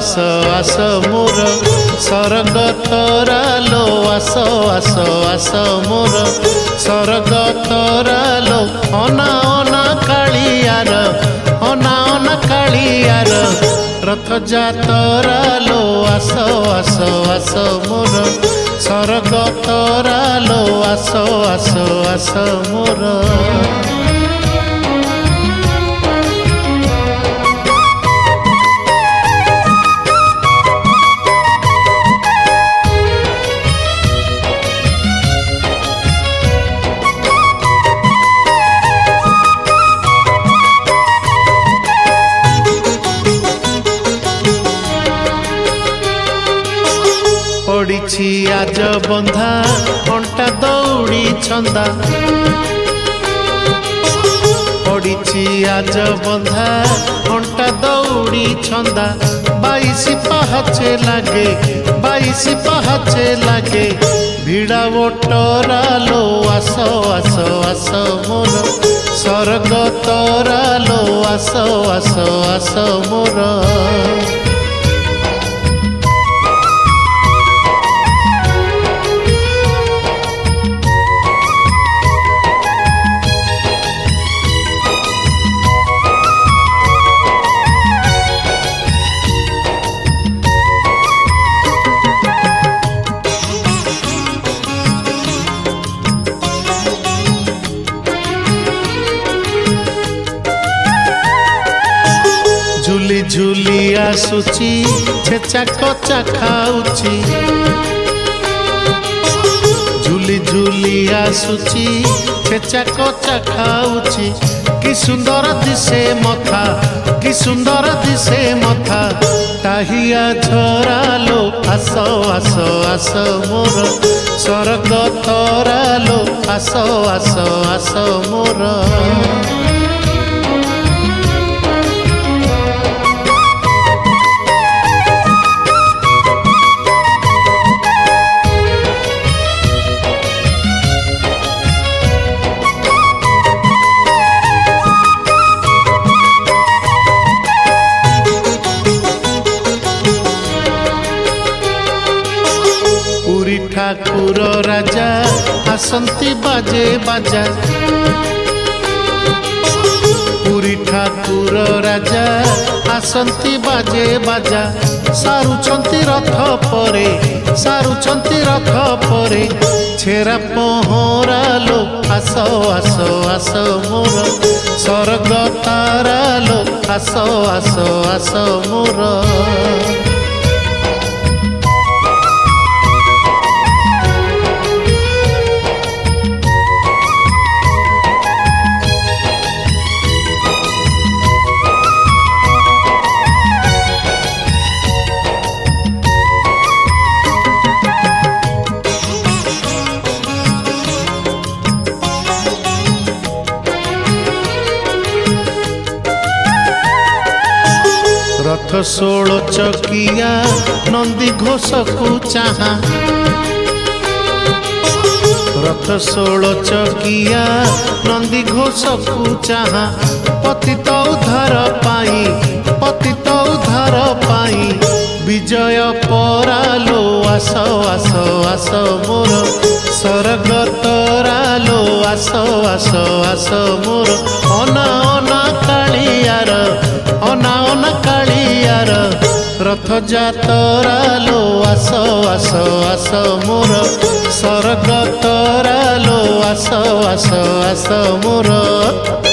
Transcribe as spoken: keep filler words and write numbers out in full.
आस आस मोर स्वर्ग तोरा लो आस आस आस मोर स्वर्ग तोरा लो अना अना कालियार अना अना कालियार रथ जातरा लो आस आस आस मोर स्वर्ग तोरा लो आस आस आस मोर पड़ी आज बंधा अंटा दौड़ी छंदा पड़ी आज बंधा अंटा दौड़ी छंदा बाईस पहाचे लागे बाईस पहाचे लागे भिड़ा ओटरा लो आस आस आस मोर स्वर्ग तोरा लो आस आस आस मोर झुली झुली आसुची छेचा कचा खाऊची झुली झुली आसुची छेचा कचा खाऊची कि सुंदर दिसे मथा कि सुंदर दिसे मथा ताहिया झरा लो आस आस आस मोर स्वर्ग तोरा लो आस आस आस मोर ठाकुर राजा आसंती बाजे बाजा पुरी ठाकुर राजा आसंती बाजे बाजा सारुचंती रथ परे सारुचंती रथ परे छेरा पहरा लो आस आस आस मोर स्वर्ग तारा लो आस आस आस मोर रथ षोल चकिया नंदी घोष को चाहा रथ षोल चकिया नंदी घोष को चाहा पतित उद्धार पाई पतित उद्धार पाई विजय परालो आस आस आस मोर स्वर्ग तोरालो आस आस आस मोर अना अना कालियार अना अना कालियार रथ जातरालो आस आस आस मोर स्वर्ग तोरालो आस आस आस मोर।